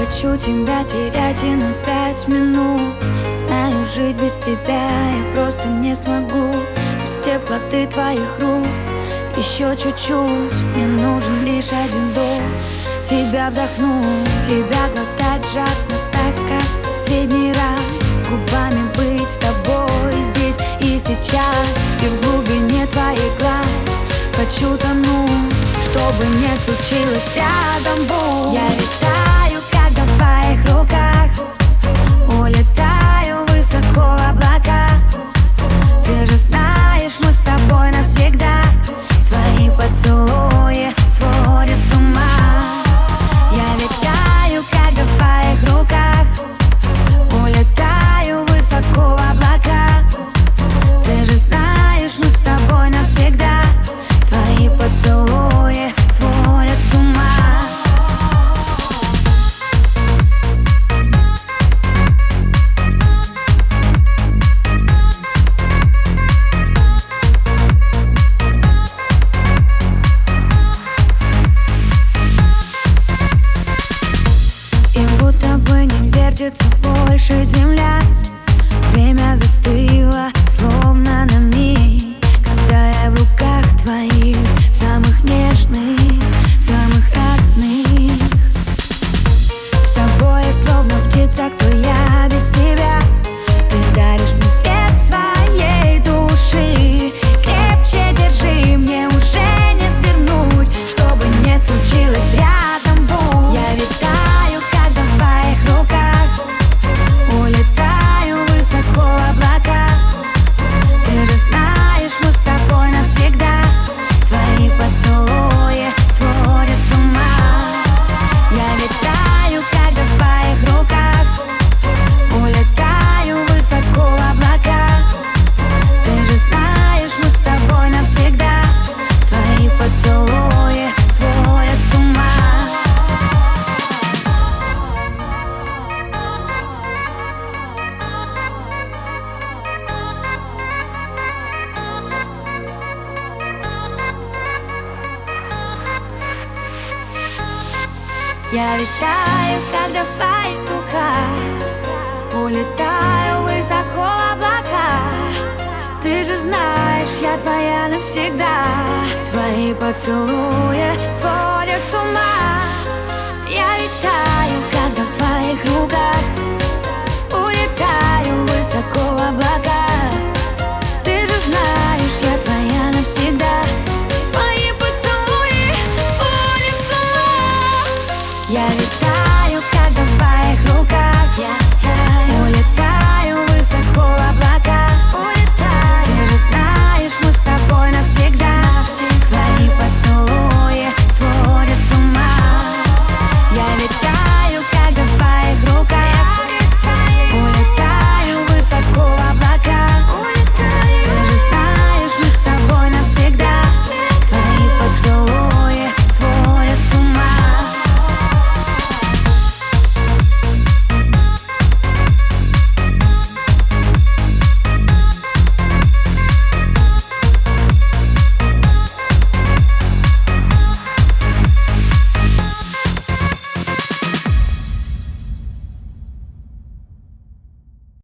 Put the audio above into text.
хочу тебя терять и на 5 минут. Знаю, жить без тебя я просто не смогу. Без теплоты твоих рук еще чуть-чуть. Мне нужен лишь один вдох. Тебя вдохнуть, тебя глотать жадно, так как последний раз. Губами быть с тобой здесь и сейчас. И в глубине твоих глаз хочу тонуть, чтобы не случилось рядом будь. Я летаю, когда в твоих руках, улетаю высоко в облака. Ты же знаешь, мы с тобой навсегда. Твои поцелуи сводят с ума. Я летаю, когда в твоих руках, улетаю высоко в облака. Ты же знаешь, мы с тобой навсегда. Твои поцелуи сводят с ума. И будто бы не вертится больше земля. Время застыло, словно на миг, когда я в руках твоих, самых нежных, самых родных. С тобой я словно птица, кто я без тебя. Ты даришь мне свет своей души. Крепче держи, мне уже не свернуть, чтобы не случилось рядом будь. Я летаю, когда в твоих руках, улетаю высоко в облака. Ты же знаешь, мы с тобой навсегда. Твои поцелуи сводят с ума. Я летаю, когда в твоих руках, улетаю высоко в облака. Ты же знаешь, мы с тобой навсегда. Твои поцелуи сводят с ума. Я летаю, когда в твоих руках, улетаю высоко в облака. Ты же знаешь, я твоя навсегда. Твои поцелуи сводят с ума. Я летаю, когда в твоих руках, улетаю высоко в облака. Ты же знаешь, я твоя навсегда. Твои поцелуи сводят с ума. Я летаю.